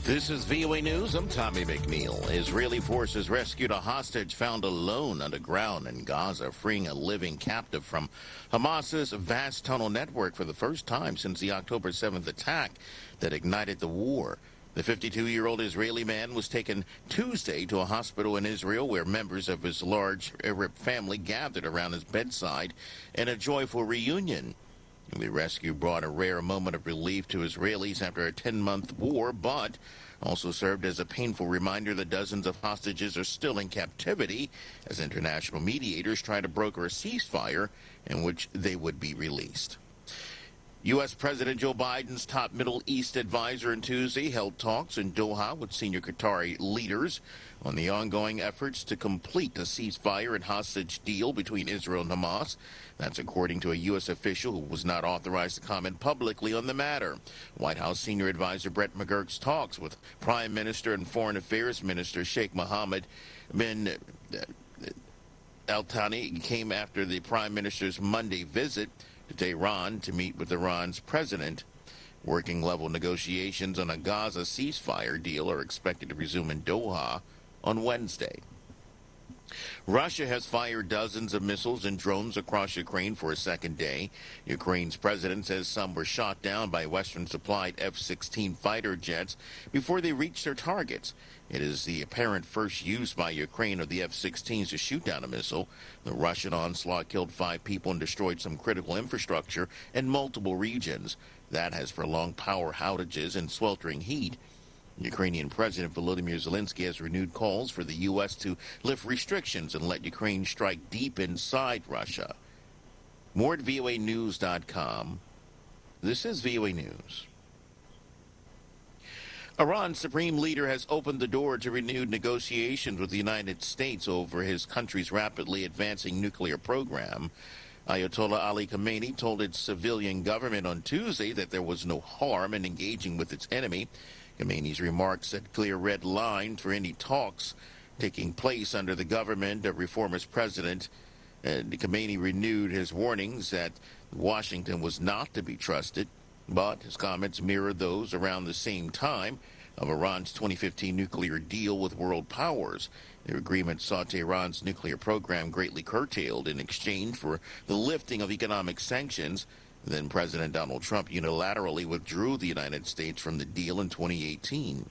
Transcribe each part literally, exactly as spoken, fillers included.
This is V O A News. I'm Tommy McNeil. Israeli forces rescued a hostage found alone underground in Gaza, freeing a living captive from Hamas's vast tunnel network for the first time since the October seventh attack that ignited the war. The fifty-two-year-old Israeli man was taken Tuesday to a hospital in Israel where members of his large Arab family gathered around his bedside in a joyful reunion. The rescue brought a rare moment of relief to Israelis after a ten-month war, but also served as a painful reminder that dozens of hostages are still in captivity as international mediators try to broker a ceasefire in which they would be released. U S. President Joe Biden's top Middle East advisor on Tuesday held talks in Doha with senior Qatari leaders on the ongoing efforts to complete a ceasefire and hostage deal between Israel and Hamas. That's according to a U S official who was not authorized to comment publicly on the matter. White House senior advisor Brett McGurk's talks with Prime Minister and Foreign Affairs Minister Sheikh Mohammed bin Al Thani came after the Prime Minister's Monday visit to Tehran to meet with Iran's president. Working-level negotiations on a Gaza ceasefire deal are expected to resume in Doha on Wednesday. Russia has fired dozens of missiles and drones across Ukraine for a second day. Ukraine's president says some were shot down by Western-supplied F sixteen fighter jets before they reached their targets. It is the apparent first use by Ukraine of the F sixteens to shoot down a missile. The Russian onslaught killed five people and destroyed some critical infrastructure in multiple regions. That has prolonged power outages and sweltering heat. Ukrainian President Volodymyr Zelensky has renewed calls for the U S to lift restrictions and let Ukraine strike deep inside Russia. More at V O A news dot com. This is V O A News. Iran's supreme leader has opened the door to renewed negotiations with the United States over his country's rapidly advancing nuclear program. Ayatollah Ali Khamenei told its civilian government on Tuesday that there was no harm in engaging with its enemy. Khamenei's remarks set clear red lines for any talks taking place under the government of reformist president. And Khamenei renewed his warnings that Washington was not to be trusted, but his comments mirrored those around the same time of Iran's twenty fifteen nuclear deal with world powers. The agreement saw Tehran's nuclear program greatly curtailed in exchange for the lifting of economic sanctions. Then President Donald Trump unilaterally withdrew the United States from the deal in twenty eighteen.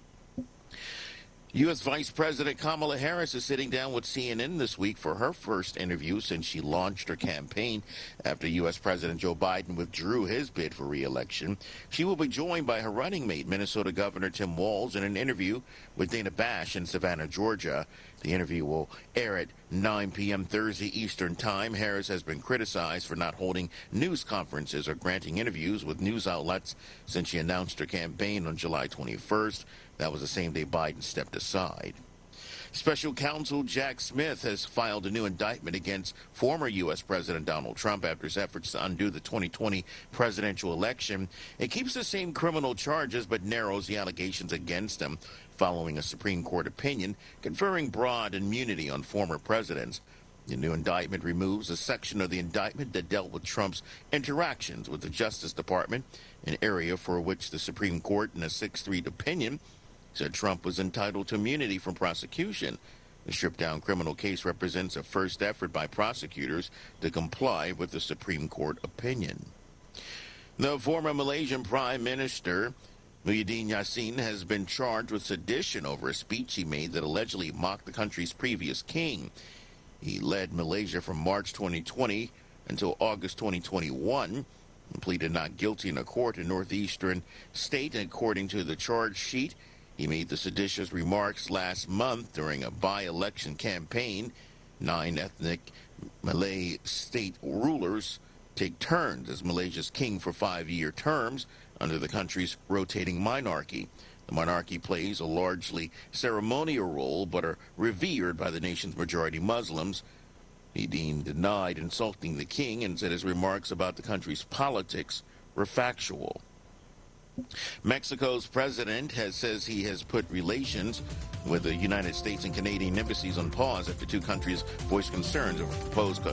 U S. Vice President Kamala Harris is sitting down with C N N this week for her first interview since she launched her campaign after U S. President Joe Biden withdrew his bid for re-election. She will be joined by her running mate, Minnesota Governor Tim Walz, in an interview with Dana Bash in Savannah, Georgia. The interview will air at nine p.m. Thursday Eastern Time. Harris has been criticized for not holding news conferences or granting interviews with news outlets since she announced her campaign on July twenty-first. That was the same day Biden stepped aside. Special counsel Jack Smith has filed a new indictment against former U S. President Donald Trump after his efforts to undo the twenty twenty presidential election. It keeps the same criminal charges but narrows the allegations against him following a Supreme Court opinion conferring broad immunity on former presidents. The new indictment removes a section of the indictment that dealt with Trump's interactions with the Justice Department, an area for which the Supreme Court in a six three opinion said Trump was entitled to immunity from prosecution. The stripped-down criminal case represents a first effort by prosecutors to comply with the Supreme Court opinion. The former Malaysian Prime Minister Muhyiddin Yassin has been charged with sedition over a speech he made that allegedly mocked the country's previous king. He led Malaysia from March twenty twenty until August twenty twenty-one and pleaded not guilty in a court in northeastern state. According to the charge sheet, he made the seditious remarks last month during a by-election campaign. Nine ethnic Malay state rulers take turns as Malaysia's king for five-year terms under the country's rotating monarchy. The monarchy plays a largely ceremonial role but are revered by the nation's majority Muslims. Muhyiddin denied insulting the king and said his remarks about the country's politics were factual. Mexico's president has says he has put relations with the United States and Canadian embassies on pause after two countries voiced concerns over proposed